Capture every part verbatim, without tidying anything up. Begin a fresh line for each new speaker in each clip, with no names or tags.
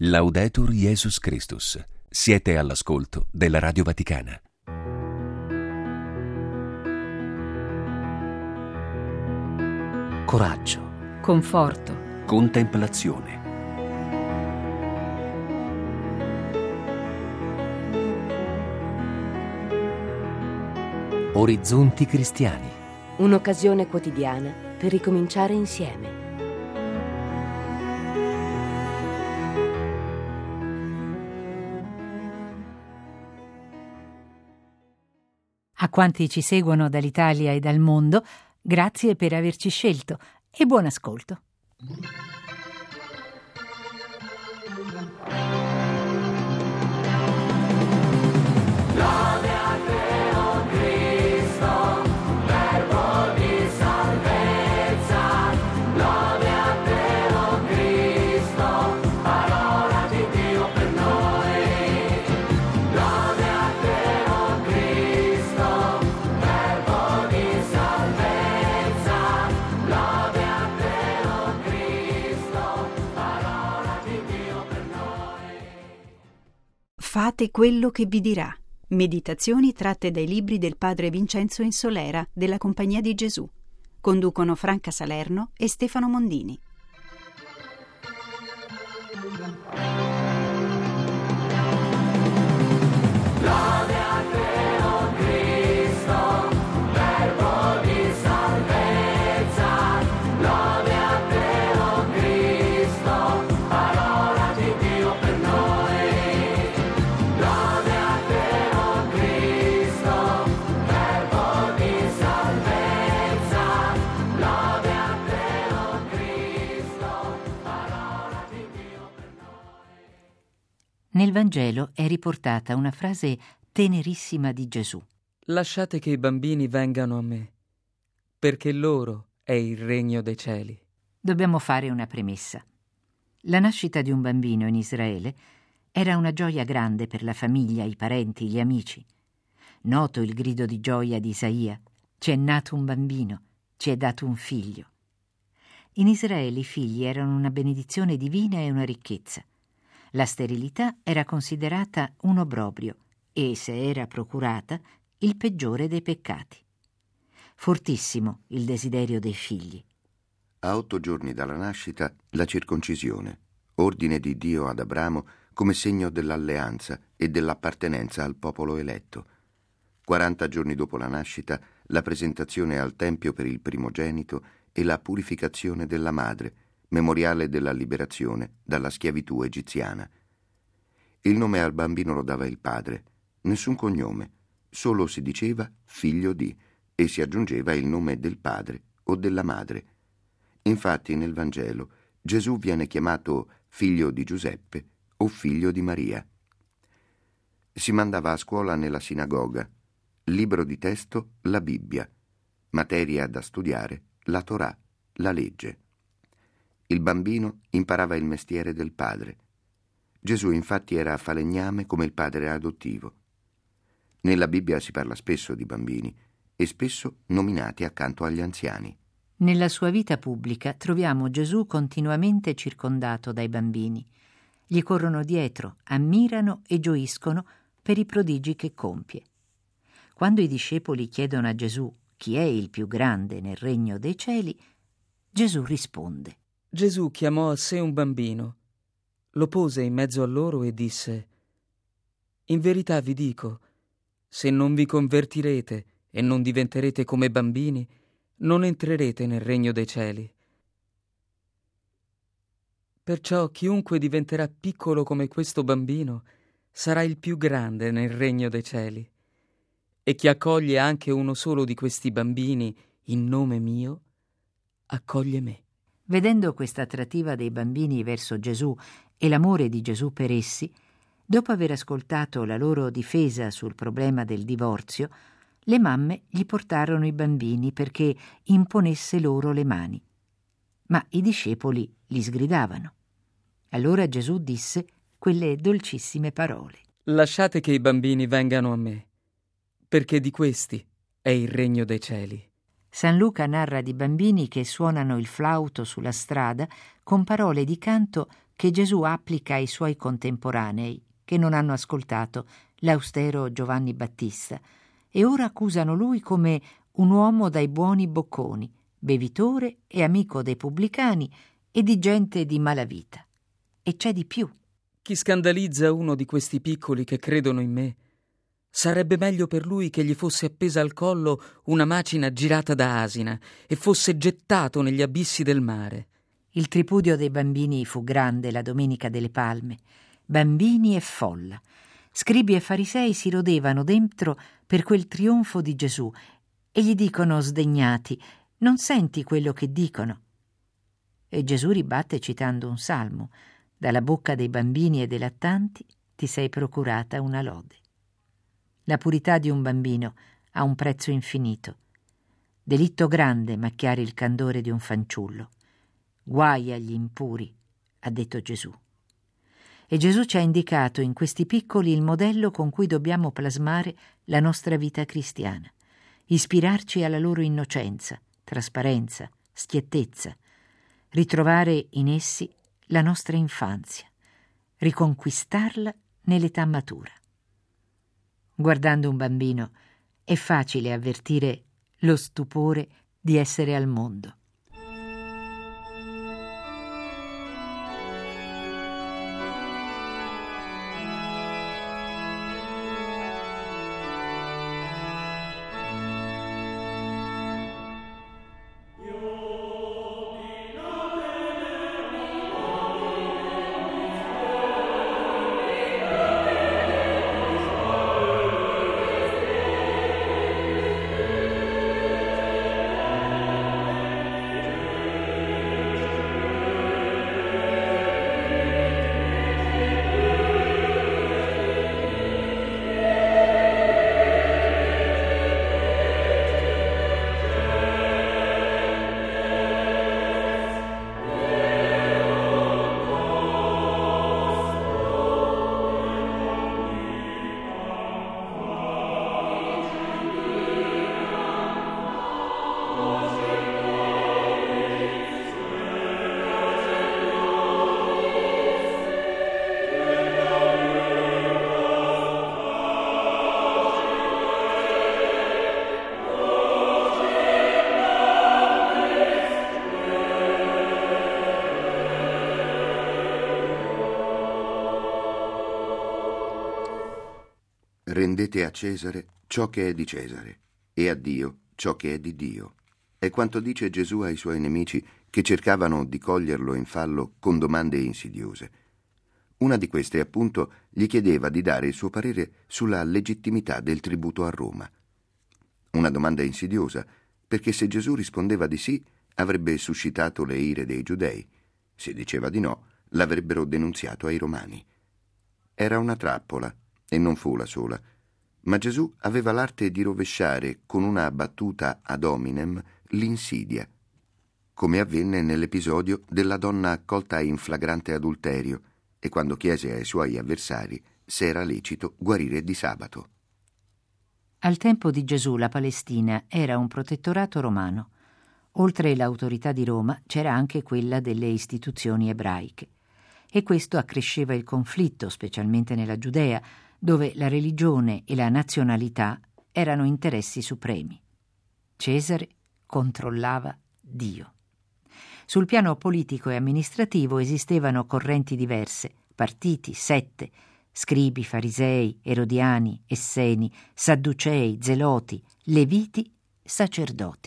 Laudetur Jesus Christus. Siete all'ascolto della Radio Vaticana.
Coraggio,
conforto,
Contemplazione.
orizzonti cristiani.
Un'occasione quotidiana per ricominciare insieme.
A quanti ci seguono dall'Italia e dal mondo, grazie per averci scelto e buon ascolto.
Fate quello che vi dirà. Meditazioni tratte dai libri del padre Vincenzo Insolera della Compagnia di Gesù. Conducono Franca Salerno e Stefano Mondini.
Nel Vangelo è riportata una frase tenerissima di Gesù.
Lasciate che i bambini vengano a me, perché loro è il regno dei cieli.
Dobbiamo fare una premessa. La nascita di un bambino in Israele era una gioia grande per la famiglia, i parenti, gli amici. Noto il grido di gioia di Isaia: ci è nato un bambino, ci è dato un figlio. In Israele i figli erano una benedizione divina e una ricchezza. La sterilità era considerata un obbrobrio e, se era procurata, il peggiore dei peccati. Fortissimo il desiderio dei figli.
A otto giorni dalla nascita, la circoncisione, ordine di Dio ad Abramo come segno dell'alleanza e dell'appartenenza al popolo eletto. Quaranta giorni dopo la nascita, la presentazione al Tempio per il primogenito e la purificazione della madre, memoriale della liberazione dalla schiavitù egiziana. Il nome al bambino lo dava il padre, nessun cognome, solo si diceva figlio di e si aggiungeva il nome del padre o della madre. Infatti nel Vangelo Gesù viene chiamato figlio di Giuseppe o figlio di Maria. Si mandava a scuola nella sinagoga, libro di testo la Bibbia, materia da studiare la Torah, la legge. Il bambino imparava il mestiere del padre. Gesù infatti era falegname come il padre adottivo. Nella Bibbia si parla spesso di bambini e spesso nominati accanto agli anziani.
Nella sua vita pubblica troviamo Gesù continuamente circondato dai bambini. Gli corrono dietro, ammirano e gioiscono per i prodigi che compie. Quando i discepoli chiedono a Gesù chi è il più grande nel regno dei cieli, Gesù risponde.
Gesù chiamò a sé un bambino, lo pose in mezzo a loro e disse: in verità vi dico, se non vi convertirete e non diventerete come bambini, non entrerete nel regno dei cieli. Perciò chiunque diventerà piccolo come questo bambino sarà il più grande nel regno dei cieli. E chi accoglie anche uno solo di questi bambini in nome mio, accoglie me.
Vedendo questa attrattiva dei bambini verso Gesù e l'amore di Gesù per essi, dopo aver ascoltato la loro difesa sul problema del divorzio, le mamme gli portarono i bambini perché imponesse loro le mani. Ma i discepoli li sgridavano. Allora Gesù disse quelle dolcissime parole:
lasciate che i bambini vengano a me, perché di questi è il regno dei cieli.
San Luca narra di bambini che suonano il flauto sulla strada con parole di canto che Gesù applica ai suoi contemporanei, che non hanno ascoltato l'austero Giovanni Battista, e ora accusano lui come un uomo dai buoni bocconi, bevitore e amico dei pubblicani e di gente di malavita. E c'è di più.
Chi scandalizza uno di questi piccoli che credono in me, sarebbe meglio per lui che gli fosse appesa al collo una macina girata da asina e fosse gettato negli abissi del mare.
Il tripudio dei bambini fu grande la Domenica delle Palme. Bambini e folla. Scribi e farisei si rodevano dentro per quel trionfo di Gesù e gli dicono sdegnati: non senti quello che dicono? E Gesù ribatte citando un salmo: dalla bocca dei bambini e dei lattanti ti sei procurata una lode. La purità di un bambino ha un prezzo infinito. Delitto grande macchiare il candore di un fanciullo. Guai agli impuri, ha detto Gesù. E Gesù ci ha indicato in questi piccoli il modello con cui dobbiamo plasmare la nostra vita cristiana, ispirarci alla loro innocenza, trasparenza, schiettezza, ritrovare in essi la nostra infanzia, riconquistarla nell'età matura. Guardando un bambino è facile avvertire lo stupore di essere al mondo.
Rendete a Cesare ciò che è di Cesare e a Dio ciò che è di Dio. È quanto dice Gesù ai suoi nemici che cercavano di coglierlo in fallo con domande insidiose. Una di queste, appunto, gli chiedeva di dare il suo parere sulla legittimità del tributo a Roma. Una domanda insidiosa, perché se Gesù rispondeva di sì, avrebbe suscitato le ire dei giudei. Se diceva di no, l'avrebbero denunziato ai romani. Era una trappola, e non fu la sola. Ma Gesù aveva l'arte di rovesciare con una battuta ad hominem l'insidia, come avvenne nell'episodio della donna accolta in flagrante adulterio e quando chiese ai suoi avversari se era lecito guarire di sabato.
Al tempo di Gesù la Palestina era un protettorato romano. Oltre l'autorità di Roma c'era anche quella delle istituzioni ebraiche. E questo accresceva il conflitto, specialmente nella Giudea, dove la religione e la nazionalità erano interessi supremi. Cesare controllava Dio. Sul piano politico e amministrativo esistevano correnti diverse, partiti, sette, scribi, farisei, erodiani, esseni, sadducei, zeloti, leviti, sacerdoti.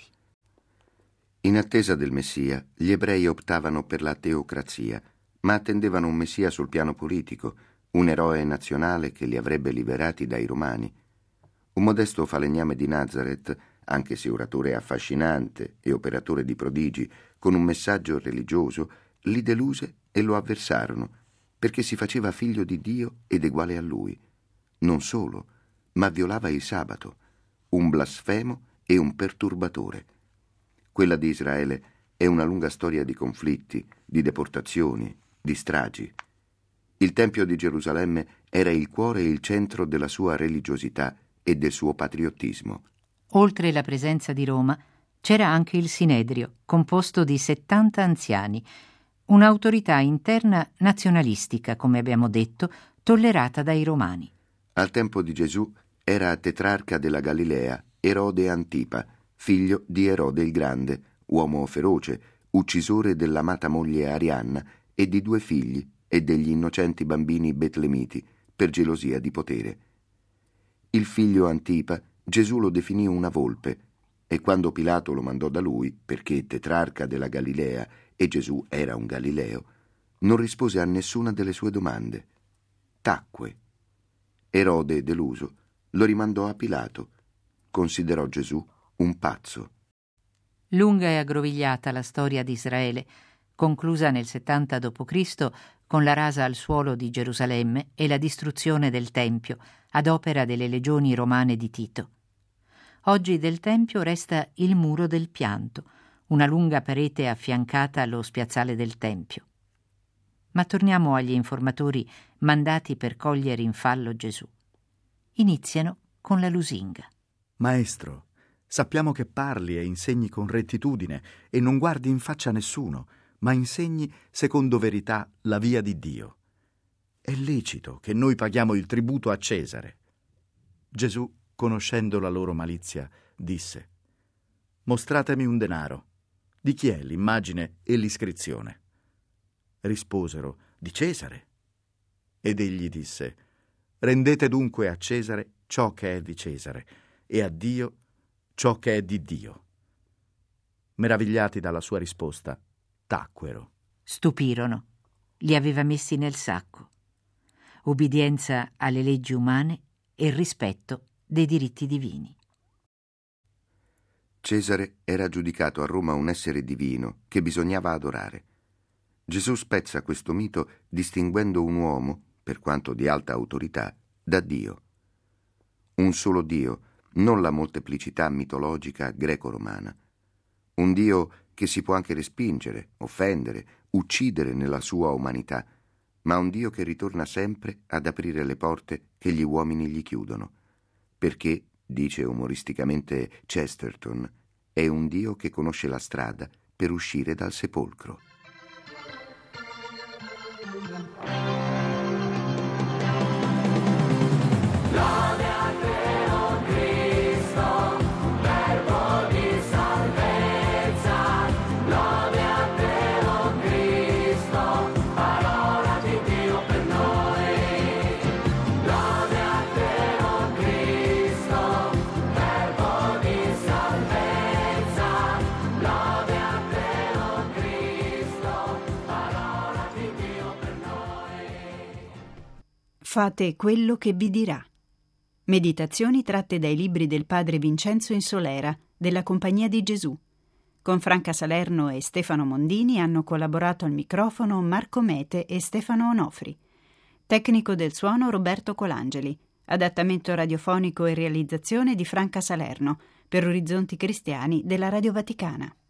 In attesa del Messia, gli ebrei optavano per la teocrazia, ma attendevano un Messia sul piano politico, un eroe nazionale che li avrebbe liberati dai romani. Un modesto falegname di Nazareth, anche se oratore affascinante e operatore di prodigi, con un messaggio religioso, li deluse e lo avversarono, perché si faceva figlio di Dio ed uguale a lui. Non solo, ma violava il sabato, un blasfemo e un perturbatore. Quella di Israele è una lunga storia di conflitti, di deportazioni, di stragi. Il Tempio di Gerusalemme era il cuore e il centro della sua religiosità e del suo patriottismo.
Oltre la presenza di Roma, c'era anche il Sinedrio, composto di settanta anziani, Un'autorità interna nazionalistica, come abbiamo detto, tollerata dai romani.
Al tempo di Gesù era tetrarca della Galilea Erode Antipa, figlio di Erode il Grande, uomo feroce, uccisore dell'amata moglie Arianna e di due figli e degli innocenti bambini betlemiti, per gelosia di potere. Il figlio Antipa Gesù lo definì una volpe, e quando Pilato lo mandò da lui, perché tetrarca della Galilea e Gesù era un Galileo, non rispose a nessuna delle sue domande. Tacque. Erode, deluso, lo rimandò a Pilato. Considerò Gesù un pazzo.
Lunga e aggrovigliata la storia di Israele, conclusa nel settanta dopo Cristo con la rasa al suolo di Gerusalemme e la distruzione del Tempio ad opera delle legioni romane di Tito. Oggi del Tempio resta il Muro del Pianto, una lunga parete affiancata allo spiazzale del Tempio. Ma torniamo agli informatori mandati per cogliere in fallo Gesù. Iniziano con la lusinga.
Maestro, sappiamo che parli e insegni con rettitudine e non guardi in faccia a nessuno, ma insegni secondo verità la via di Dio. È lecito che noi paghiamo il tributo a Cesare. Gesù, conoscendo la loro malizia, disse: Mostratemi un denaro. Di chi è l'immagine e l'iscrizione? Risposero: di Cesare. Ed egli disse: Rendete dunque a Cesare ciò che è di Cesare e a Dio ciò che è di Dio. Meravigliati dalla sua risposta, tacquero.
Stupirono. Li aveva messi nel sacco. Ubbidienza alle leggi umane e rispetto dei diritti divini.
Cesare era giudicato a Roma un essere divino che bisognava adorare. Gesù spezza questo mito distinguendo un uomo, per quanto di alta autorità, da Dio. Un solo Dio, non la molteplicità mitologica greco-romana. Un Dio che si può anche respingere, offendere, uccidere nella sua umanità, ma un Dio che ritorna sempre ad aprire le porte che gli uomini gli chiudono, perché, dice umoristicamente Chesterton, è un Dio che conosce la strada per uscire dal sepolcro.
Fate quello che vi dirà. Meditazioni tratte dai libri del padre Vincenzo Insolera, della Compagnia di Gesù. Con Franca Salerno e Stefano Mondini hanno collaborato al microfono Marco Mete e Stefano Onofri. Tecnico del suono Roberto Colangeli. Adattamento radiofonico e realizzazione di Franca Salerno, per Orizzonti Cristiani della Radio Vaticana.